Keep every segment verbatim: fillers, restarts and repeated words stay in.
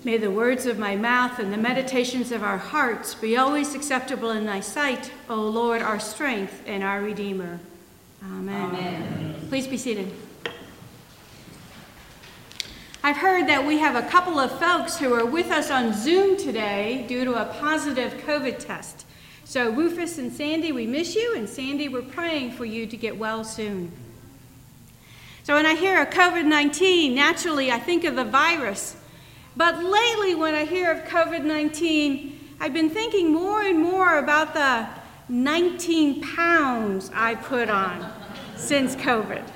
May the words of my mouth and the meditations of our hearts be always acceptable in thy sight, O Lord, our strength and our Redeemer. Amen. Amen. Please be seated. I've heard that we have a couple of folks who are with us on Zoom today due to a positive COVID test. So Rufus and Sandy, we miss you, and Sandy, we're praying for you to get well soon. So when I hear of COVID nineteen, naturally I think of the virus. But lately when I hear of COVID nineteen, I've been thinking more and more about the nineteen pounds I put on since COVID.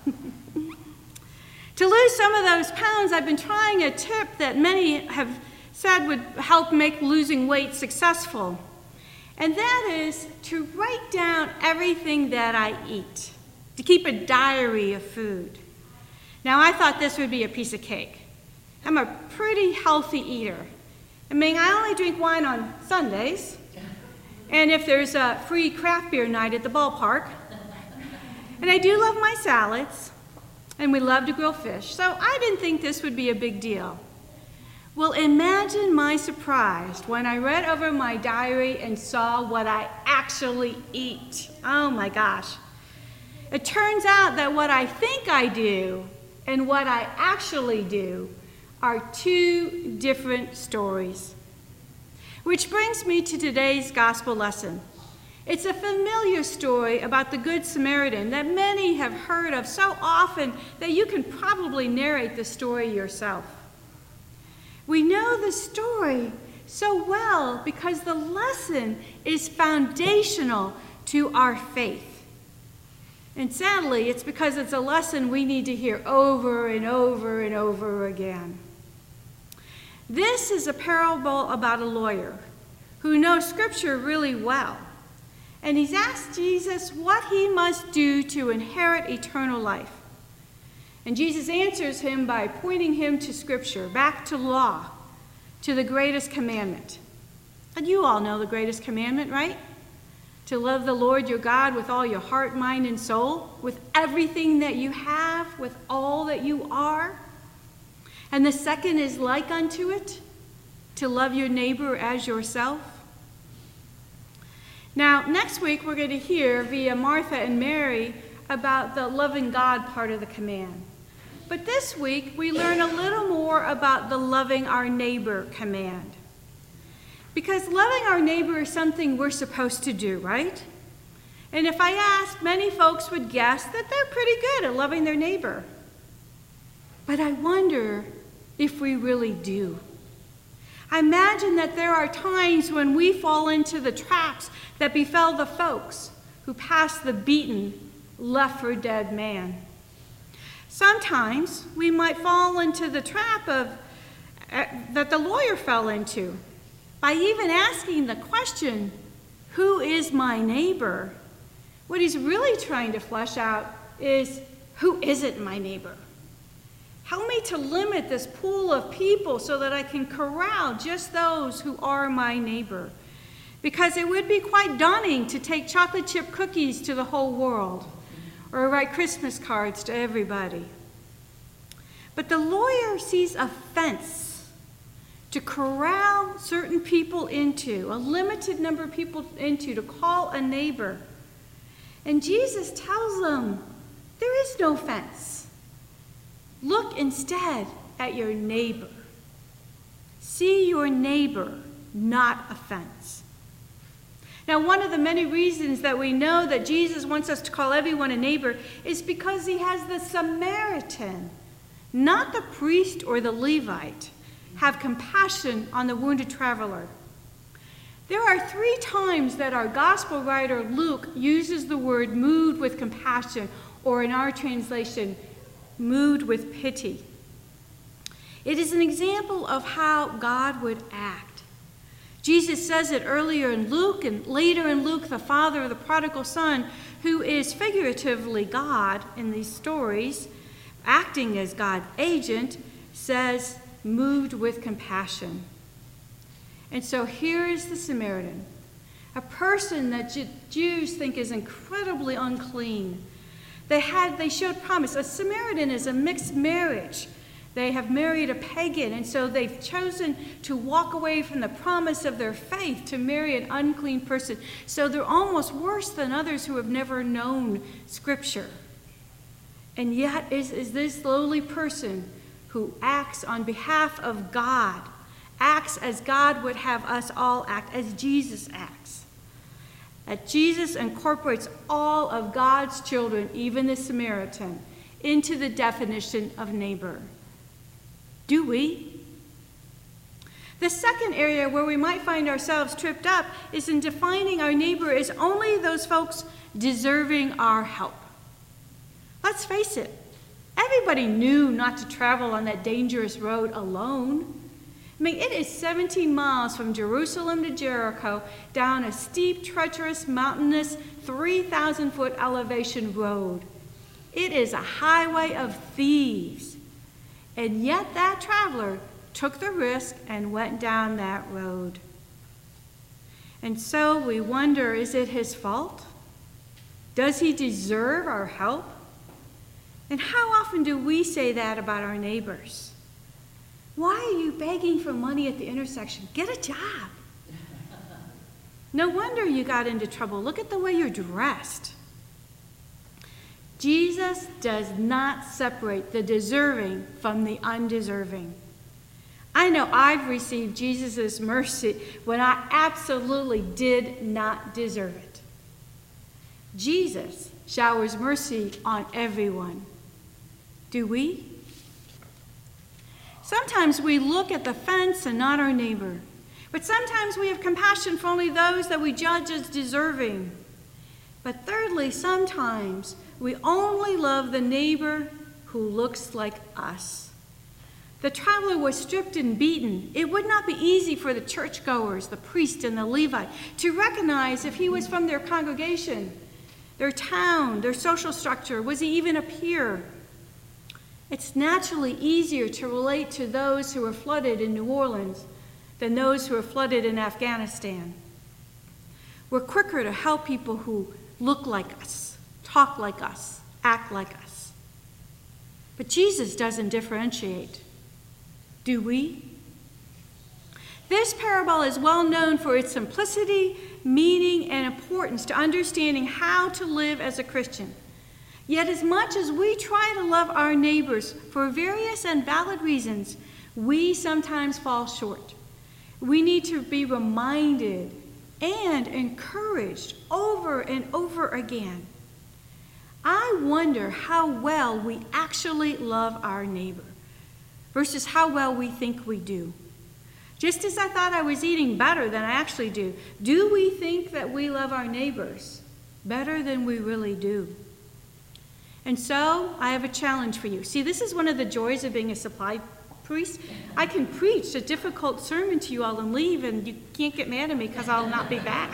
To lose some of those pounds, I've been trying a tip that many have said would help make losing weight successful. And that is to write down everything that I eat, to keep a diary of food. Now, I thought this would be a piece of cake. I'm a pretty healthy eater. I mean, I only drink wine on Sundays, and if there's a free craft beer night at the ballpark. And I do love my salads, and we love to grill fish, so I didn't think this would be a big deal. Well, imagine my surprise when I read over my diary and saw what I actually eat. Oh my gosh. It turns out that what I think I do and what I actually do are two different stories. Which brings me to today's gospel lesson. It's a familiar story about the Good Samaritan that many have heard of so often that you can probably narrate the story yourself. We know the story so well because the lesson is foundational to our faith. And sadly, it's because it's a lesson we need to hear over and over and over again. This is a parable about a lawyer who knows Scripture really well. And he's asked Jesus what he must do to inherit eternal life. And Jesus answers him by pointing him to Scripture, back to law, to the greatest commandment. And you all know the greatest commandment, right? To love the Lord your God with all your heart, mind, and soul, with everything that you have, with all that you are. And the second is like unto it, to love your neighbor as yourself. Now, next week we're going to hear via Martha and Mary about the loving God part of the command. But this week we learn a little more about the loving our neighbor command. Because loving our neighbor is something we're supposed to do, right? And if I asked, many folks would guess that they're pretty good at loving their neighbor. But I wonder if we really do. I imagine that there are times when we fall into the traps that befell the folks who passed the beaten, left for dead man. Sometimes we might fall into the trap of uh, that the lawyer fell into by even asking the question, who is my neighbor? What he's really trying to flesh out is, who isn't my neighbor? Help me to limit this pool of people so that I can corral just those who are my neighbor. Because it would be quite daunting to take chocolate chip cookies to the whole world or write Christmas cards to everybody. But the lawyer sees a fence to corral certain people into, a limited number of people into, to call a neighbor. And Jesus tells them, there is no fence. Look instead at your neighbor. See your neighbor, not a fence. Now, one of the many reasons that we know that Jesus wants us to call everyone a neighbor is because he has the Samaritan, not the priest or the Levite, have compassion on the wounded traveler. There are three times that our gospel writer Luke uses the word moved with compassion, or in our translation, moved with pity. It is an example of how God would act. Jesus says it earlier in Luke, and later in Luke, the father of the prodigal son, who is figuratively God in these stories, acting as God's agent, says, moved with compassion. And so here is the Samaritan, a person that Jews think is incredibly unclean. They had, they showed promise. A Samaritan is a mixed marriage They have married a pagan, and so they've chosen to walk away from the promise of their faith to marry an unclean person. So they're almost worse than others who have never known Scripture. And yet is, is this lowly person who acts on behalf of God, acts as God would have us all act, as Jesus acts. That Jesus incorporates all of God's children, even the Samaritan, into the definition of neighbor. Do we? The second area where we might find ourselves tripped up is in defining our neighbor as only those folks deserving our help. Let's face it, everybody knew not to travel on that dangerous road alone. I mean, it is seventeen miles from Jerusalem to Jericho down a steep, treacherous, mountainous, three thousand foot elevation road. It is a highway of thieves. And yet that traveler took the risk and went down that road. And so we wonder, is it his fault? Does he deserve our help? And how often do we say that about our neighbors? Why are you begging for money at the intersection? Get a job. No wonder you got into trouble. Look at the way you're dressed. Jesus does not separate the deserving from the undeserving. I know I've received Jesus' mercy when I absolutely did not deserve it. Jesus showers mercy on everyone. Do we? Sometimes we look at the fence and not our neighbor. But sometimes we have compassion for only those that we judge as deserving. But thirdly, sometimes we only love the neighbor who looks like us. The traveler was stripped and beaten. It would not be easy for the churchgoers, the priest and the Levite, to recognize if he was from their congregation, their town, their social structure. Was he even a peer? It's naturally easier to relate to those who were flooded in New Orleans than those who were flooded in Afghanistan. We're quicker to help people who look like us, talk like us, act like us. But Jesus doesn't differentiate. Do we? This parable is well known for its simplicity, meaning, and importance to understanding how to live as a Christian. Yet as much as we try to love our neighbors for various and valid reasons, we sometimes fall short. We need to be reminded and encouraged over and over again. I wonder how well we actually love our neighbor versus how well we think we do. Just as I thought I was eating better than I actually do, do we think that we love our neighbors better than we really do? And so I have a challenge for you. See, this is one of the joys of being a supply priest. I can preach a difficult sermon to you all and leave, and you can't get mad at me because I'll not be back.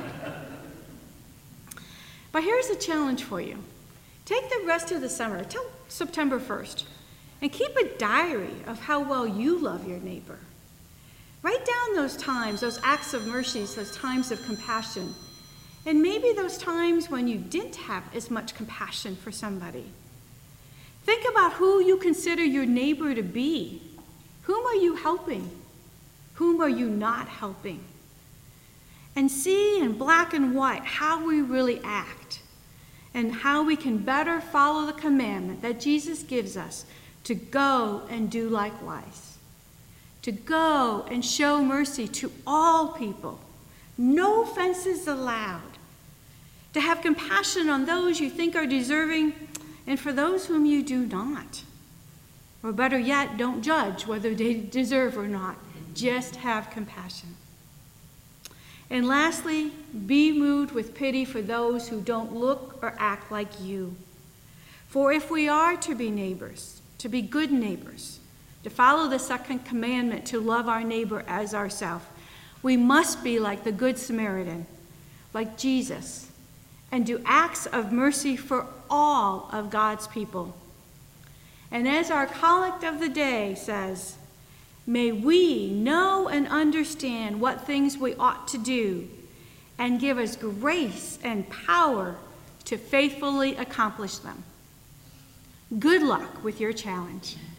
But here's a challenge for you. Take the rest of the summer, till September first, and keep a diary of how well you love your neighbor. Write down those times, those acts of mercy, those times of compassion, and maybe those times when you didn't have as much compassion for somebody. Think about who you consider your neighbor to be. Whom are you helping? Whom are you not helping? And see in black and white how we really act and how we can better follow the commandment that Jesus gives us to go and do likewise. To go and show mercy to all people. No offenses allowed. To have compassion on those you think are deserving and for those whom you do not. Or better yet, don't judge whether they deserve or not. Just have compassion. And lastly, be moved with pity for those who don't look or act like you. For if we are to be neighbors, to be good neighbors, to follow the second commandment to love our neighbor as ourselves, we must be like the Good Samaritan, like Jesus, and do acts of mercy for all of God's people. And as our collect of the day says, may we know and understand what things we ought to do, and give us grace and power to faithfully accomplish them. Good luck with your challenge.